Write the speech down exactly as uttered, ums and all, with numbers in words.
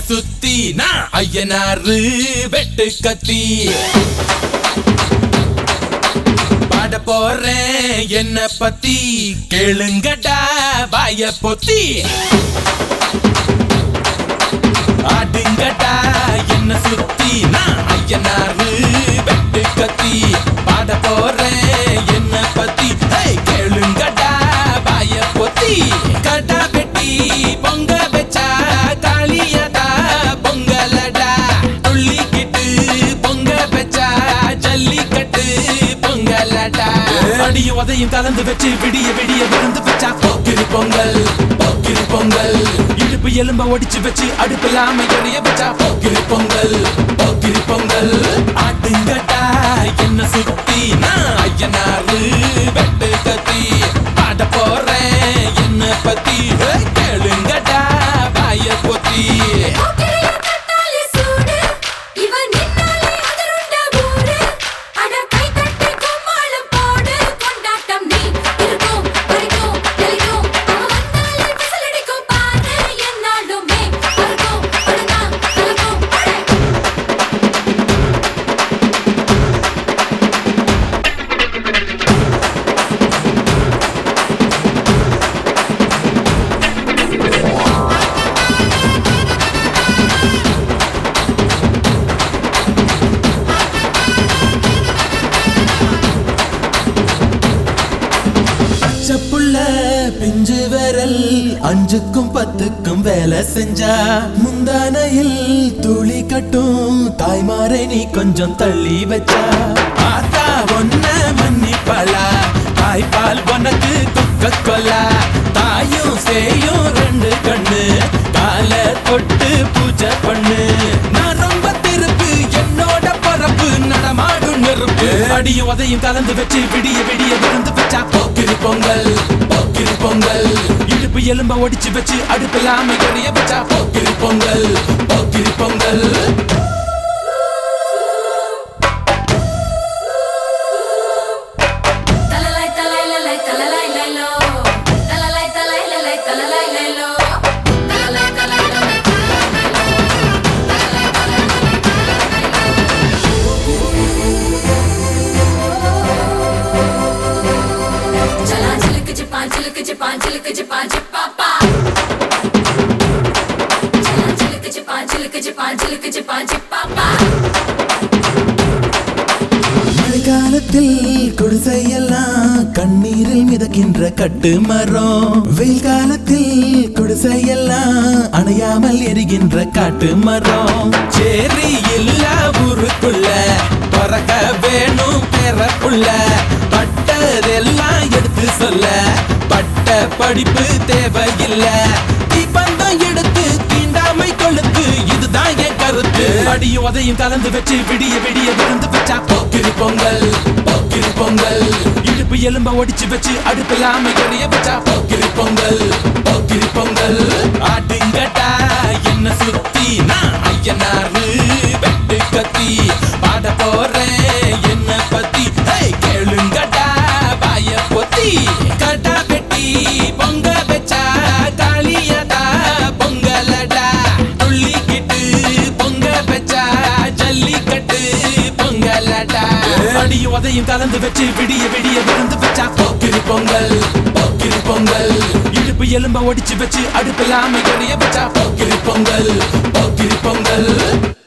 சுத்தி நான் ஐயனாரு வெட்டு கத்தி பாட போறேன் என்ன பத்தி கேளுங்கடா வாய பொத்தி ஆடுங்கடா என்ன சுத்தி நான் ஐயனாரு வெட்டு கத்தி பாட போறேன் என்ன பத்தி கேளுங்கடா வாய பொத்தி கடா வெட்டி பொங்க வச்சா காளியதா பொங்கலடா துள்ளிக்கிட்டு பொங்க வச்சா ஜல்லிக்கட்டு பொங்கலடா அடியும் உதையும் கலந்து வச்சு விடிய விடிய விருந்து வச்சா போக்கிரி பொங்கல் போக்கிரி பொங்கல் இடுப்பு எலும்ப ஒடிச்சு வச்சு அடுப்பில்லாம எரிய வச்சா போக்கிரி பொங்கல் போக்கிரி பொங்கல் ஆட்டுங்கட்டா என்ன சுத்தி நான் ஐயனாரு வெட்டு கத்தி பாட போறேன் என்ன பத்தி கேளுங்கடா வாய பொத்தி புள்ள பிஞ்சு விரல் அஞ்சுக்கும் பத்துக்கும் வேலை செஞ்சா முந்தானையில் துளி கட்டும் தாய்மாரை நீ கொஞ்சம் தள்ளி வச்சா ஆத்தா ஒன்ன மன்னிப்பலா தாய்ப்பால் உனக்கு குக்க கொல்லா தாயும் சேயும் ரெண்டு கண்ணு கால தொட்டு பூஜை பண்ணு நான் ரொம்ப திருப்பு என்னோட பரப்பு நடமாடும் நெருப்பு அடியும் உதையும் கலந்து வச்சு விடிய விடிய விருந்து வச்சா போக்கிரி பொங்கல் போக்கிரி பொங்கல் இடுப்பு எலும்ப ஒடிச்சு வச்சு அடுப்பில்லாம எரிய வச்சா போக்கிரி பொங்கல் போக்கிரி பொங்கல் மழைக்காலத்தில் குடிசையெல்லாம் கண்ணீரில் மிதக்கின்ற கட்டு மரம் வெயில் காலத்தில் குடிசையெல்லாம் அணையாமல் எரிகின்ற காட்டு மரம் சேரி எல்லா ஊருக்குள்ள பறக்க வேணும் பெறப்புள்ள பட்டதெல்லாம் எடுத்து சொல்ல பட்ட படிப்பு தேவையில்லை தீபந்தம் எடுத்து தீண்டாமை கொழுக்கு இதுதான் என் கருத்து அடியும் உதையும் கலந்து வச்சு விடிய விடிய விருந்து வச்சா போக்கிரி பொங்கல் போக்கிரி பொங்கல் இடுப்பு எலும்ப ஒடிச்சு வச்சு அடுப்பில்லாம எரிய வச்சா போக்கிரி பொங்கல் போக்கிரி பொங்கல் ஆட்டுங்கட்டா என்ன சுத்தி நான் ஐயனாரு வெட்டு கத்தி பாட போறேன் என்ன பத்தி கேளுங்கடா வாய பொத்தி கடா வெட்டி பொங்க வச்சா காளியதா பொங்கலடா துள்ளிக்கிட்டு பொங்க வச்சா ஜல்லிக்கட்டு பொங்கலடா அடியும் உதையும் கலந்து வச்சு விடிய விடிய விருந்து வச்சா போக்கிரி பொங்கல் போக்கிரி பொங்கல் இடுப்பு எலும்ப ஒடிச்சு வச்சு அடுப்பில்லாம எரிய வச்சா போக்கிரி பொங்கல் போக்கிரி பொங்கல்